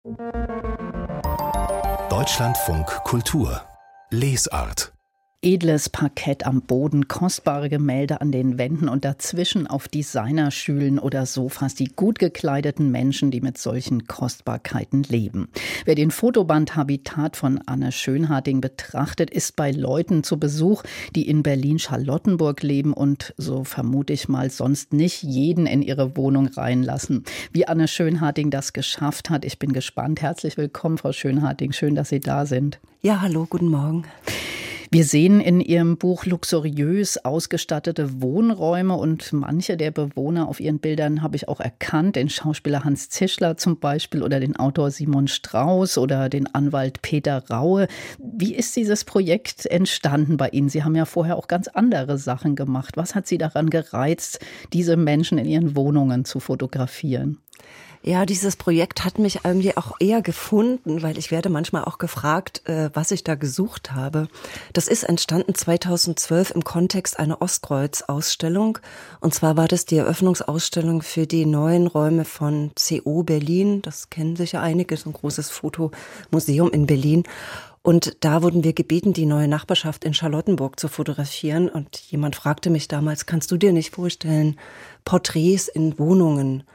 Deutschlandfunk Kultur Lesart. Edles Parkett am Boden, kostbare Gemälde an den Wänden und dazwischen auf Designerstühlen oder Sofas die gut gekleideten Menschen, die mit solchen Kostbarkeiten leben. Wer den Fotoband Habitat von Anne Schönharding betrachtet, ist bei Leuten zu Besuch, die in Berlin-Charlottenburg leben und, so vermute ich mal, sonst nicht jeden in ihre Wohnung reinlassen. Wie Anne Schönharding das geschafft hat, ich bin gespannt. Herzlich willkommen, Frau Schönharding. Schön, dass Sie da sind. Ja, hallo, guten Morgen. Wir sehen in Ihrem Buch luxuriös ausgestattete Wohnräume und manche der Bewohner auf Ihren Bildern habe ich auch erkannt. Den Schauspieler Hans Zischler zum Beispiel oder den Autor Simon Strauß oder den Anwalt Peter Raue. Wie ist dieses Projekt entstanden bei Ihnen? Sie haben ja vorher auch ganz andere Sachen gemacht. Was hat Sie daran gereizt, diese Menschen in ihren Wohnungen zu fotografieren? Ja, dieses Projekt hat mich irgendwie auch eher gefunden, weil ich werde manchmal auch gefragt, was ich da gesucht habe. Das ist entstanden 2012 im Kontext einer Ostkreuz-Ausstellung. Und zwar war das die Eröffnungsausstellung für die neuen Räume von CO Berlin. Das kennen sicher einige, so ein großes Fotomuseum in Berlin. Und da wurden wir gebeten, die neue Nachbarschaft in Charlottenburg zu fotografieren. Und jemand fragte mich damals, kannst du dir nicht vorstellen, Porträts in Wohnungen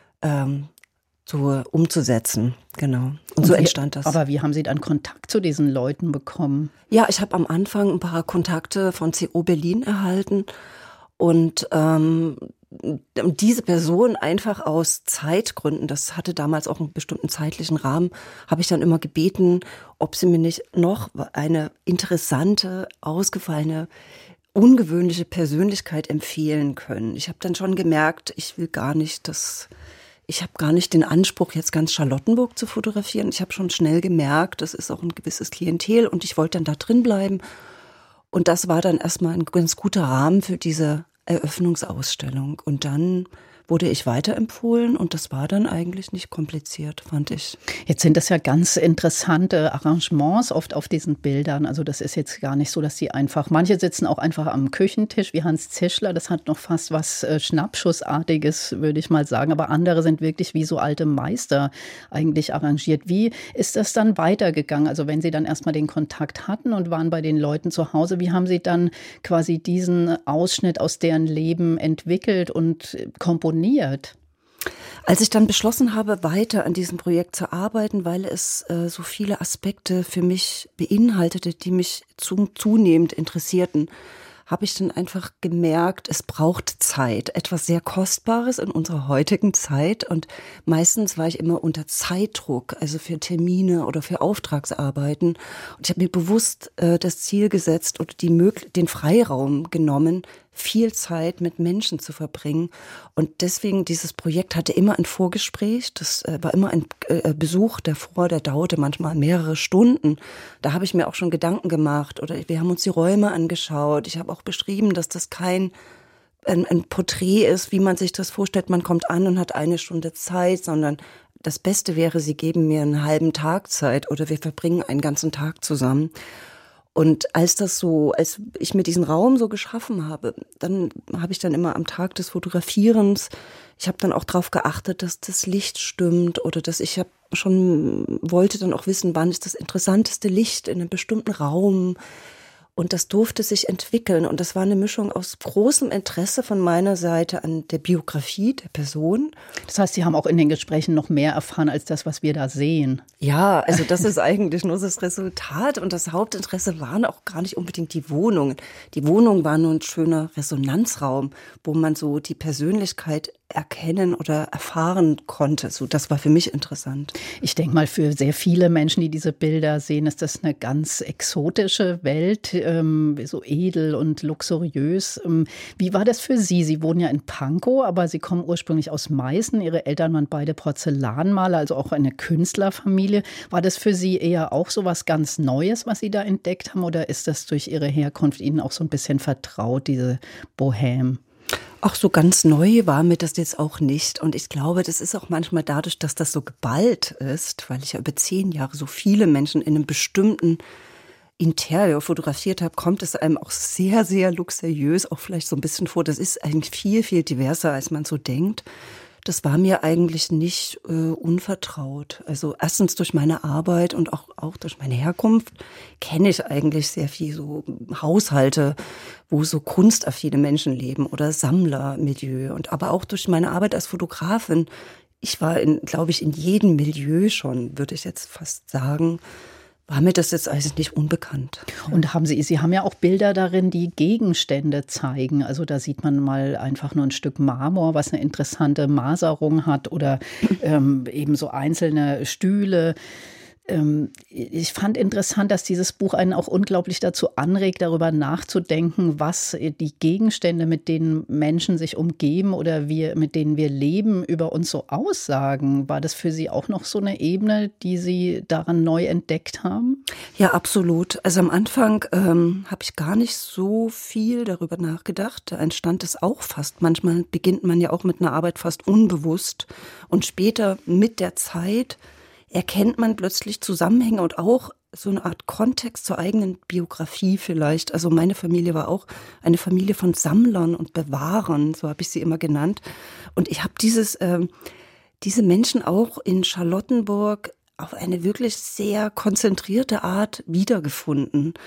umzusetzen, genau. Und so entstand das. Aber wie haben Sie dann Kontakt zu diesen Leuten bekommen? Ja, ich habe am Anfang ein paar Kontakte von CO Berlin erhalten und diese Person einfach aus Zeitgründen, das hatte damals auch einen bestimmten zeitlichen Rahmen, habe ich dann immer gebeten, ob sie mir nicht noch eine interessante, ausgefallene, ungewöhnliche Persönlichkeit empfehlen können. Ich habe dann schon gemerkt, ich habe gar nicht den Anspruch, jetzt ganz Charlottenburg zu fotografieren. Ich habe schon schnell gemerkt, das ist auch ein gewisses Klientel und ich wollte dann da drin bleiben. Und das war dann erstmal ein ganz guter Rahmen für diese Eröffnungsausstellung. Und dann wurde ich weiterempfohlen und das war dann eigentlich nicht kompliziert, fand ich. Jetzt sind das ja ganz interessante Arrangements oft auf diesen Bildern. Also das ist jetzt gar nicht so, dass sie einfach, manche sitzen auch einfach am Küchentisch wie Hans Zischler. Das hat noch fast was Schnappschussartiges, würde ich mal sagen. Aber andere sind wirklich wie so alte Meister eigentlich arrangiert. Wie ist das dann weitergegangen? Also wenn Sie dann erstmal den Kontakt hatten und waren bei den Leuten zu Hause, wie haben Sie dann quasi diesen Ausschnitt aus deren Leben entwickelt und komponiert? Als ich dann beschlossen habe, weiter an diesem Projekt zu arbeiten, weil es so viele Aspekte für mich beinhaltete, die mich zunehmend interessierten, habe ich dann einfach gemerkt, es braucht Zeit. Etwas sehr Kostbares in unserer heutigen Zeit. Und meistens war ich immer unter Zeitdruck, also für Termine oder für Auftragsarbeiten. Und ich habe mir bewusst das Ziel gesetzt und den Freiraum genommen, viel Zeit mit Menschen zu verbringen. Und deswegen, dieses Projekt hatte immer ein Vorgespräch. Das war immer ein Besuch davor, der dauerte manchmal mehrere Stunden. Da habe ich mir auch schon Gedanken gemacht oder wir haben uns die Räume angeschaut. Ich habe auch beschrieben, dass das kein ein Porträt ist, wie man sich das vorstellt. Man kommt an und hat eine Stunde Zeit, sondern das Beste wäre, Sie geben mir einen halben Tag Zeit oder wir verbringen einen ganzen Tag zusammen. Und als ich mir diesen Raum so geschaffen habe, dann habe ich dann immer am Tag des Fotografierens, ich habe dann auch darauf geachtet, dass das Licht stimmt oder dass wollte dann auch wissen, wann ist das interessanteste Licht in einem bestimmten Raum. Und das durfte sich entwickeln. Und das war eine Mischung aus großem Interesse von meiner Seite an der Biografie der Person. Das heißt, Sie haben auch in den Gesprächen noch mehr erfahren als das, was wir da sehen. Ja, also das ist eigentlich nur das Resultat. Und das Hauptinteresse waren auch gar nicht unbedingt die Wohnungen. Die Wohnung war nur ein schöner Resonanzraum, wo man so die Persönlichkeit erkennen oder erfahren konnte. So, das war für mich interessant. Ich denke mal, für sehr viele Menschen, die diese Bilder sehen, ist das eine ganz exotische Welt, so edel und luxuriös. Wie war das für Sie? Sie wohnen ja in Pankow, aber Sie kommen ursprünglich aus Meißen. Ihre Eltern waren beide Porzellanmaler, also auch eine Künstlerfamilie. War das für Sie eher auch so was ganz Neues, was Sie da entdeckt haben? Oder ist das durch Ihre Herkunft Ihnen auch so ein bisschen vertraut, diese Bohème? Ach, so ganz neu war mir das jetzt auch nicht. Und ich glaube, das ist auch manchmal dadurch, dass das so geballt ist, weil ich ja über 10 Jahre so viele Menschen in einem bestimmten Interieur fotografiert habe, kommt es einem auch sehr, sehr luxuriös auch vielleicht so ein bisschen vor. Das ist eigentlich viel, viel diverser, als man so denkt. Das war mir eigentlich nicht unvertraut. Also erstens durch meine Arbeit und auch durch meine Herkunft kenne ich eigentlich sehr viel so Haushalte, wo so kunstaffine Menschen leben oder Sammlermilieu. Und aber auch durch meine Arbeit als Fotografin. Ich war glaube ich, in jedem Milieu schon, würde ich jetzt fast sagen. War mir das jetzt eigentlich nicht unbekannt. Und Sie haben ja auch Bilder darin, die Gegenstände zeigen. Also da sieht man mal einfach nur ein Stück Marmor, was eine interessante Maserung hat oder eben so einzelne Stühle. Ich fand interessant, dass dieses Buch einen auch unglaublich dazu anregt, darüber nachzudenken, was die Gegenstände, mit denen Menschen sich umgeben oder mit denen wir leben, über uns so aussagen. War das für Sie auch noch so eine Ebene, die Sie daran neu entdeckt haben? Ja, absolut. Also am Anfang habe ich gar nicht so viel darüber nachgedacht. Da entstand es auch fast. Manchmal beginnt man ja auch mit einer Arbeit fast unbewusst. Und später mit der Zeit erkennt man plötzlich Zusammenhänge und auch so eine Art Kontext zur eigenen Biografie vielleicht. Also meine Familie war auch eine Familie von Sammlern und Bewahrern, so habe ich sie immer genannt. Und ich habe diese Menschen auch in Charlottenburg auf eine wirklich sehr konzentrierte Art wiedergefunden.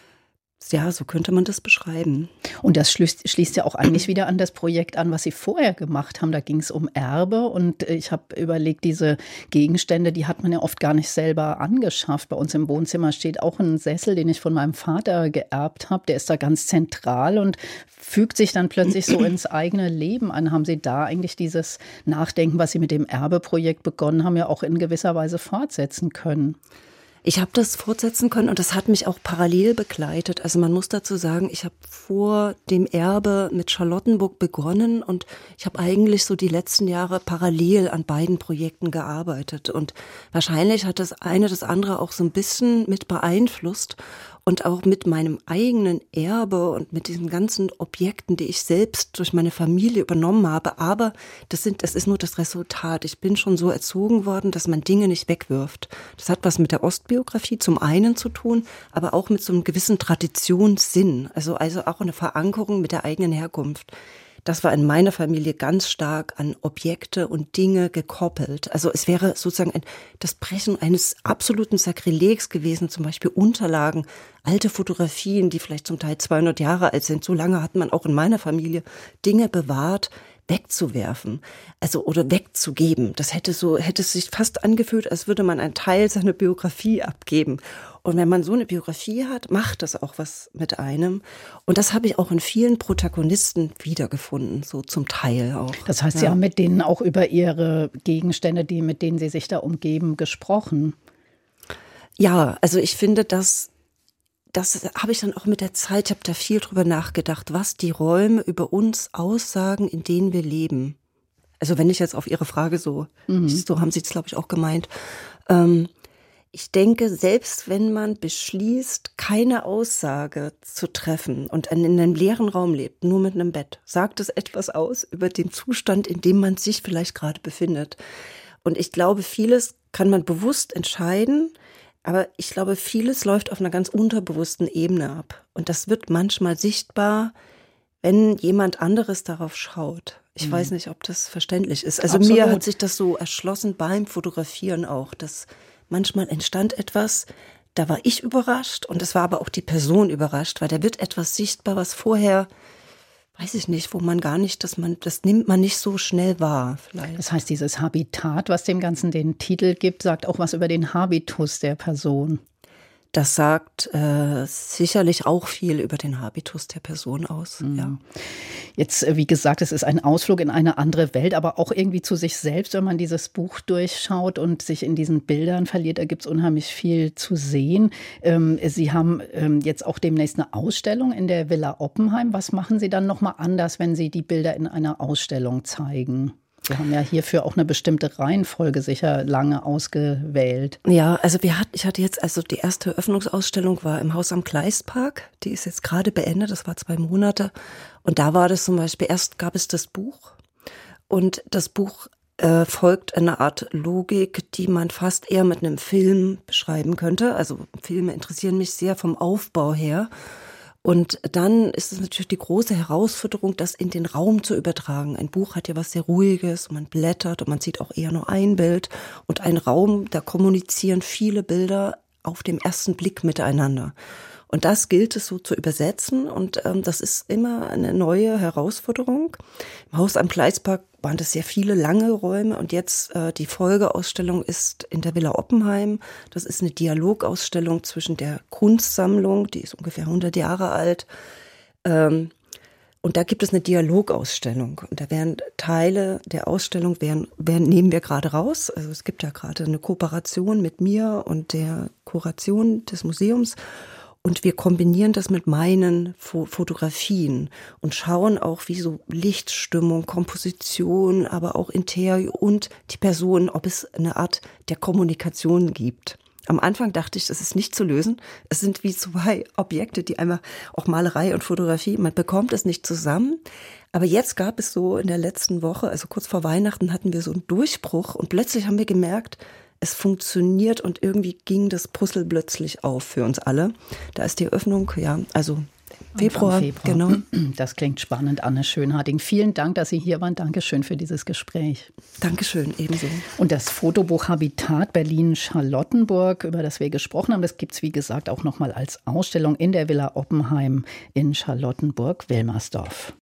Ja, so könnte man das beschreiben. Und das schließt ja auch eigentlich wieder an das Projekt an, was Sie vorher gemacht haben. Da ging es um Erbe und ich habe überlegt, diese Gegenstände, die hat man ja oft gar nicht selber angeschafft. Bei uns im Wohnzimmer steht auch ein Sessel, den ich von meinem Vater geerbt habe. Der ist da ganz zentral und fügt sich dann plötzlich so ins eigene Leben an. Haben Sie da eigentlich dieses Nachdenken, was Sie mit dem Erbeprojekt begonnen haben, ja auch in gewisser Weise fortsetzen können? Ich habe das fortsetzen können und das hat mich auch parallel begleitet. Also man muss dazu sagen, ich habe vor dem Erbe mit Charlottenburg begonnen und ich habe eigentlich so die letzten Jahre parallel an beiden Projekten gearbeitet. Und wahrscheinlich hat das eine das andere auch so ein bisschen mit beeinflusst. Und auch mit meinem eigenen Erbe und mit diesen ganzen Objekten, die ich selbst durch meine Familie übernommen habe. Aber das ist nur das Resultat. Ich bin schon so erzogen worden, dass man Dinge nicht wegwirft. Das hat was mit der Ostbiografie zum einen zu tun, aber auch mit so einem gewissen Traditionssinn. Also auch eine Verankerung mit der eigenen Herkunft. Das war in meiner Familie ganz stark an Objekte und Dinge gekoppelt. Also es wäre sozusagen das Brechen eines absoluten Sakrilegs gewesen, zum Beispiel Unterlagen, alte Fotografien, die vielleicht zum Teil 200 Jahre alt sind. So lange hat man auch in meiner Familie Dinge bewahrt, wegzuwerfen, also oder wegzugeben. Das hätte sich fast angefühlt, als würde man einen Teil seiner Biografie abgeben. Und wenn man so eine Biografie hat, macht das auch was mit einem. Und das habe ich auch in vielen Protagonisten wiedergefunden, so zum Teil auch. Das heißt, Sie haben mit denen auch über Ihre Gegenstände, mit denen Sie sich da umgeben, gesprochen? Ja, also ich finde, das habe ich dann auch mit der Zeit, ich habe da viel drüber nachgedacht, was die Räume über uns aussagen, in denen wir leben. Also wenn ich jetzt auf Ihre Frage so haben Sie es, glaube ich, auch gemeint. Ich denke, selbst wenn man beschließt, keine Aussage zu treffen und in einem leeren Raum lebt, nur mit einem Bett, sagt es etwas aus über den Zustand, in dem man sich vielleicht gerade befindet. Und ich glaube, vieles kann man bewusst entscheiden, aber ich glaube, vieles läuft auf einer ganz unterbewussten Ebene ab. Und das wird manchmal sichtbar, wenn jemand anderes darauf schaut. Ich weiß nicht, ob das verständlich ist. Also Absolut. Mir hat sich das so erschlossen beim Fotografieren auch, dass manchmal entstand etwas, da war ich überrascht und es war aber auch die Person überrascht, weil da wird etwas sichtbar, was vorher, weiß ich nicht, wo man gar nicht, das nimmt man nicht so schnell wahr vielleicht. Das heißt, dieses Habitat, was dem Ganzen den Titel gibt, sagt auch was über den Habitus der Person. Das sagt sicherlich auch viel über den Habitus der Person aus. Ja. Jetzt, wie gesagt, es ist ein Ausflug in eine andere Welt, aber auch irgendwie zu sich selbst, wenn man dieses Buch durchschaut und sich in diesen Bildern verliert, da gibt es unheimlich viel zu sehen. Sie haben jetzt auch demnächst eine Ausstellung in der Villa Oppenheim. Was machen Sie dann nochmal anders, wenn Sie die Bilder in einer Ausstellung zeigen? Sie haben ja hierfür auch eine bestimmte Reihenfolge sicher lange ausgewählt. Ja, also ich hatte jetzt, also die erste Eröffnungsausstellung war im Haus am Kleistpark. Die ist jetzt gerade beendet, das war 2 Monate. Und da war das zum Beispiel, erst gab es das Buch. Und das Buch folgt einer Art Logik, die man fast eher mit einem Film beschreiben könnte. Also Filme interessieren mich sehr vom Aufbau her. Und dann ist es natürlich die große Herausforderung, das in den Raum zu übertragen. Ein Buch hat ja was sehr Ruhiges, man blättert und man sieht auch eher nur ein Bild. Und ein Raum, da kommunizieren viele Bilder auf dem ersten Blick miteinander. Und das gilt es so zu übersetzen und das ist immer eine neue Herausforderung. Im Haus am Gleispark waren das sehr viele lange Räume und jetzt die Folgeausstellung ist in der Villa Oppenheim. Das ist eine Dialogausstellung zwischen der Kunstsammlung, die ist ungefähr 100 Jahre alt, und da gibt es eine Dialogausstellung und da werden Teile der Ausstellung nehmen wir gerade raus. Also es gibt ja gerade eine Kooperation mit mir und der Kuration des Museums. Und wir kombinieren das mit meinen Fotografien und schauen auch, wie so Lichtstimmung, Komposition, aber auch Interieur und die Person, ob es eine Art der Kommunikation gibt. Am Anfang dachte ich, das ist nicht zu lösen. Es sind wie zwei Objekte, die einmal auch Malerei und Fotografie, man bekommt es nicht zusammen. Aber jetzt gab es so in der letzten Woche, also kurz vor Weihnachten, hatten wir so einen Durchbruch und plötzlich haben wir gemerkt, es funktioniert und irgendwie ging das Puzzle plötzlich auf für uns alle. Da ist die Öffnung, ja, also Februar. Genau. Das klingt spannend, Anne Schönharding. Vielen Dank, dass Sie hier waren. Dankeschön für dieses Gespräch. Dankeschön, ebenso. Und das Fotobuch Habitat Berlin-Charlottenburg, über das wir gesprochen haben, das gibt es, wie gesagt, auch nochmal als Ausstellung in der Villa Oppenheim in Charlottenburg-Wilmersdorf.